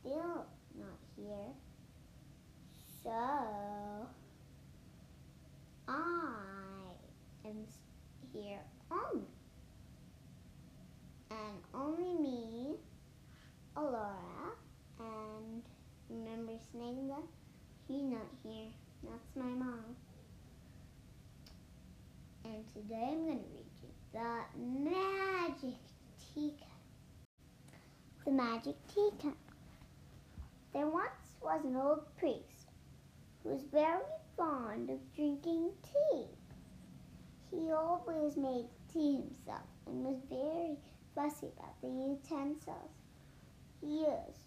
still not here. So I am here alone. And only me, Alora, and remember Snagla? He's not here. That's my mom. And today I'm going to read you the magic tea kettle. The magic tea kettle. There once was an old priest who was very fond of drinking tea. He always made tea himself and was very fussy about the utensils he used.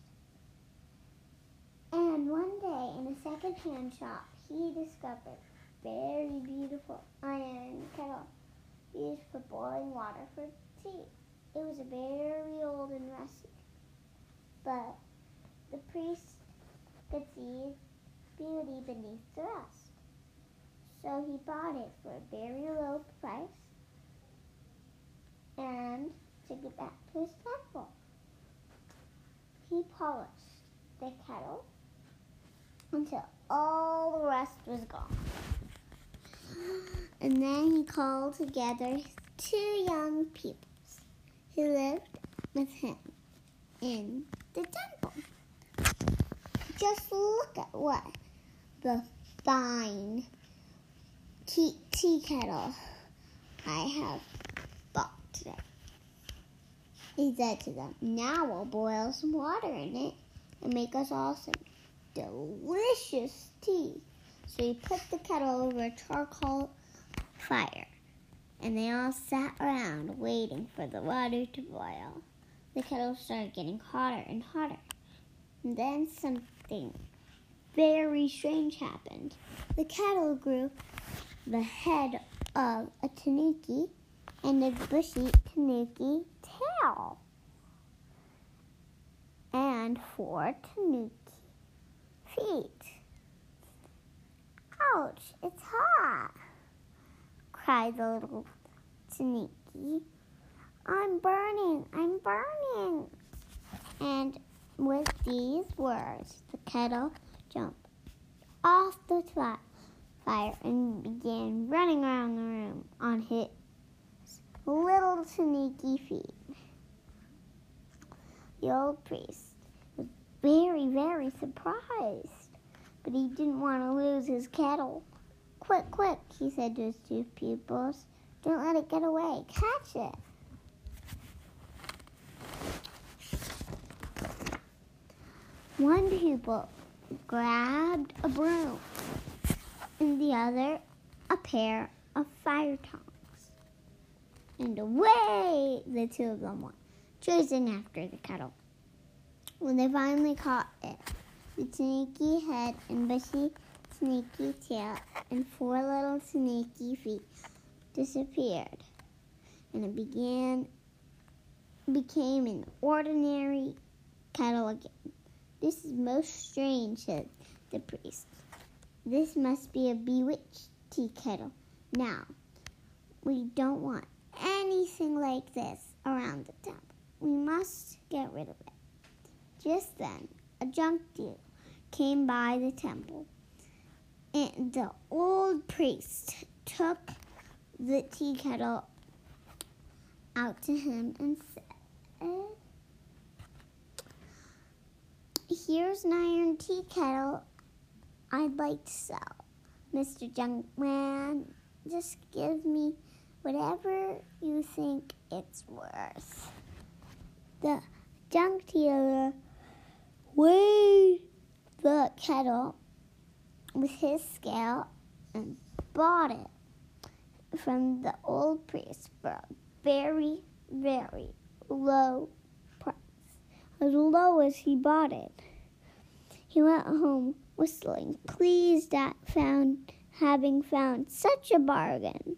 And one day in a second-hand shop, he discovered a very beautiful iron kettle used for boiling water for tea. It was very old and rusty, but the priest could see beauty beneath the rust. So he bought it for a very low price and took it back to his temple. He polished the kettle until all the rust was gone. And then he called together 2 young pupils who lived with him in the temple. Just look at what the fine tea kettle I have bought today. He said to them, now we'll boil some water in it and make us all some delicious tea. So he put the kettle over a charcoal fire, and they all sat around waiting for the water to boil. The kettle started getting hotter and hotter. And then something very strange happened. The kettle grew the head of a tanuki and a bushy tanuki tail. And 4 tanuki feet. Ouch, it's hot, cried the little tanuki. I'm burning. And with these words, the kettle jumped off the fire and began running around the room on his little tanuki feet. The old priest was very, very surprised, but he didn't want to lose his kettle. Quick, he said to his 2 pupils. Don't let it get away. Catch it. One pupil grabbed a broom and the other a pair of fire tongs. And away the 2 of them went, chasing after the kettle. When they finally caught it, the tanuki head and bushy tanuki tail and 4 little tanuki feet disappeared, and it became an ordinary kettle again. This is most strange, said the priest. This must be a bewitched tea kettle. Now, we don't want anything like this around the temple. We must get rid of it. Just then, a junk dealer came by the temple, and the old priest took the tea kettle out to him and said, here's an iron tea kettle I'd like to sell. Mr. Junkman, just give me whatever you think it's worth. The junk dealer weighed the kettle with his scale and bought it from the old priest for a very, very low price, as low as he bought it. He went home whistling, pleased at having found such a bargain.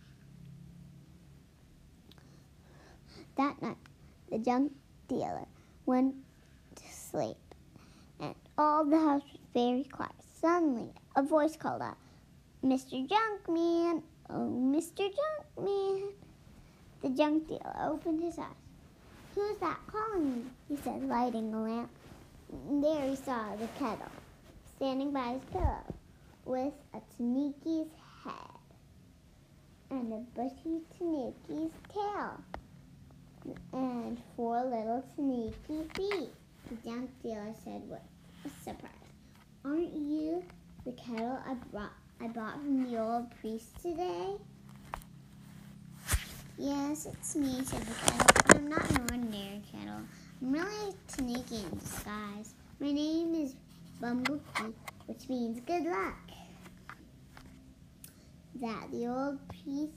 That night, the junk dealer went to sleep, and all the house was very quiet. Suddenly, a voice called out, Mr. Junkman, oh, Mr. Junkman. The junk dealer opened his eyes. Who's that calling me? He said, lighting a lamp. There he saw the kettle, standing by his pillow, with a Taniki's head and a bushy Taniki's tail, and 4 little Taniki feet. The junk dealer said with a surprise, "Aren't you the kettle I bought from the old priest today?" "Yes, it's me," said the kettle, "but I'm not an ordinary kettle. I'm really a Taniki in disguise. My name is Bumbuki, which means good luck." That the old priest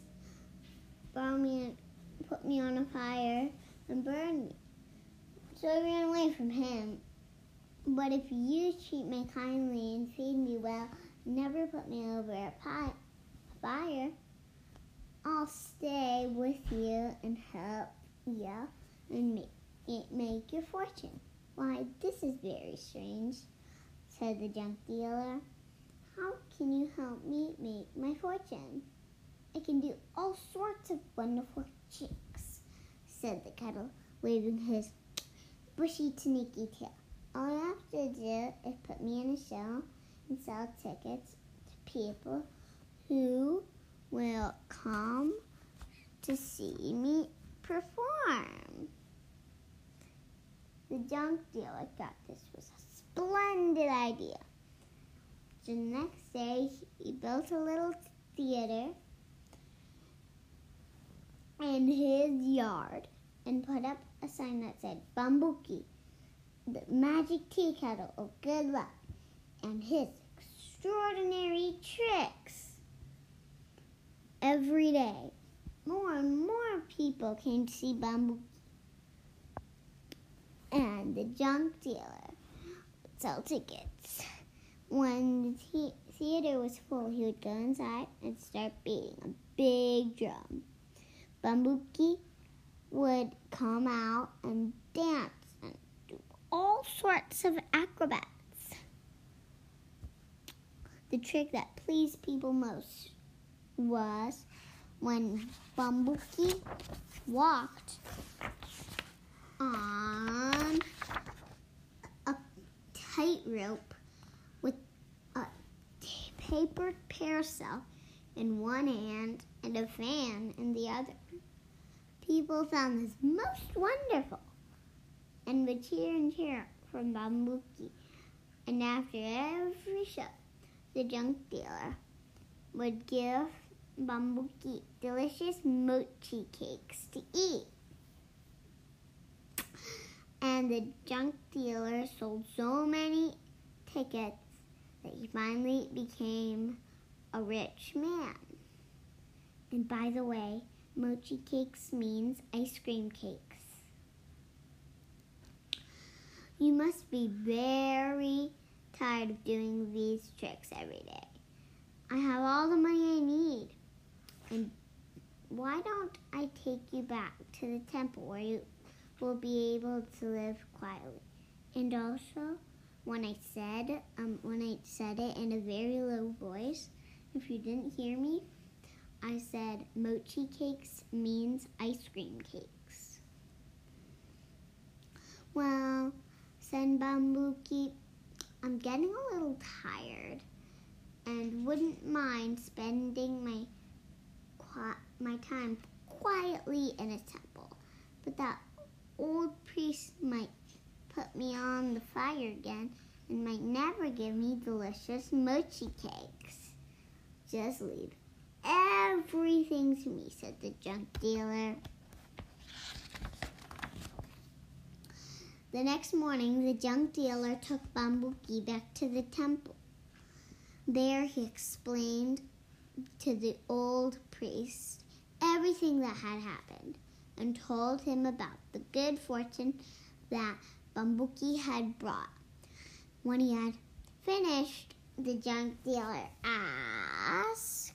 put me on a fire and burned me. So I ran away from him. But if you treat me kindly and feed me well, and never put me over a fire, I'll stay with you and help you and make your fortune." "Why, this is very strange," said the junk dealer. "How can you help me make my fortune?" "I can do all sorts of wonderful tricks," said the kettle, waving his bushy Taniki tail. "All you have to do is put me in a show and sell tickets to people who will come to see me perform." The junk dealer thought this was a splendid idea. So the next day, he built a little theater in his yard and put up a sign that said, "Bumbuki, the magic tea kettle of good luck, and his extraordinary tricks." Every day, more and more people came to see Bumbuki, and the junk dealer would sell tickets. When the theater was full, he would go inside and start beating a big drum. Bumbuki would come out and dance and do all sorts of acrobats. The trick that pleased people most was when Bumbuki walked on a tightrope with a paper parasol in one hand and a fan in the other. People found this most wonderful and would cheer and cheer from Bumbuki. And after every show, the junk dealer would give Bumbuki delicious mochi cakes to eat. And the junk dealer sold so many tickets that he finally became a rich man. And by the way, mochi cakes means ice cream cakes. You must be very tired of doing these tricks every day. I have all the money I need. And why don't I take you back to the temple where you will be able to live quietly? And also, when I said it in a very low voice, if you didn't hear me, I said mochi cakes means ice cream cakes. "Well," said Bumbuki, "I'm getting a little tired and wouldn't mind spending my time quietly in a temple. But that old priest might put me on the fire again and might never give me delicious mochi cakes. Just leave everything to me," said the junk dealer. The next morning, the junk dealer took Bumbuki back to the temple. There he explained to the old priest everything that had happened and told him about the good fortune that Bumbuki had brought. When he had finished, the junk dealer asked,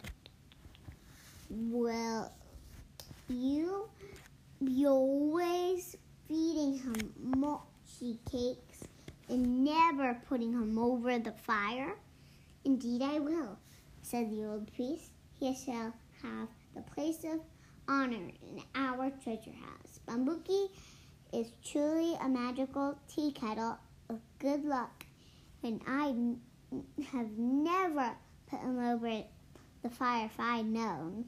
"Will you be always feeding him mochi cakes and never putting him over the fire?" "Indeed I will," said the old priest. "He shall have the place of honor in our treasure house. Bumbuki is truly a magical tea kettle of good luck, and I have never put him over the fire if I'd known.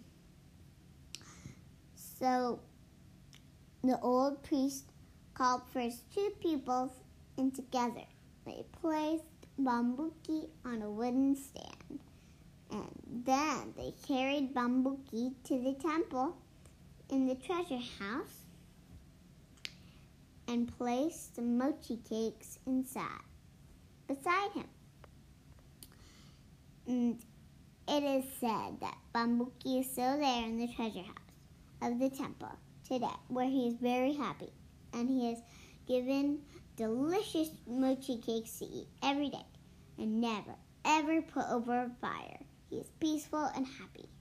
So the old priest called for his 2 pupils, and together they placed Bumblebee on a wooden stand. And then they carried Bumblebee to the temple in the treasure house and placed the mochi cakes beside him. And it is said that Bumblebee is still there in the treasure house of the temple today, where he is very happy, and he is given delicious mochi cakes to eat every day and never, ever put over a fire. He is peaceful and happy.